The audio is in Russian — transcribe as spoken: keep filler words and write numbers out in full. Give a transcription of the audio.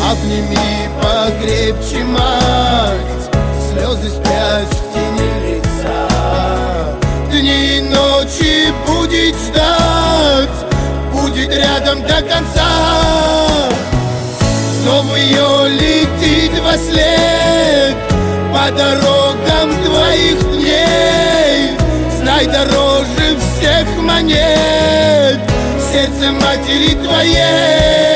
Обними покрепче, мать, слезы спят в тени лица. Дни и ночи будет ждать, будет рядом до конца. Зов ее летит во след по дорогам твоих дней. Знай, дороже всех монет сердце матери твоей.